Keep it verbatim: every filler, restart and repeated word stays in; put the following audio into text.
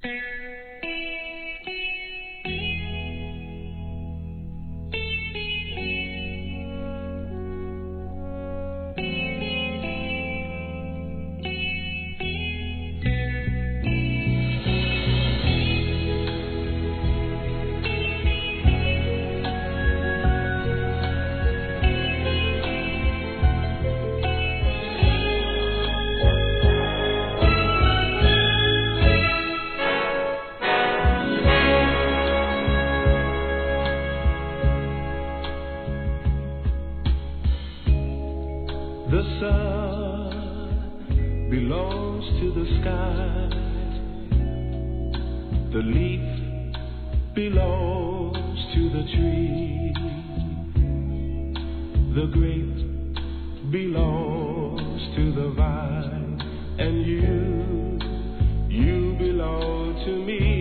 The sun belongs to the sky. The leaf belongs to the tree. The grape belongs to the vine. And you, you belong to me.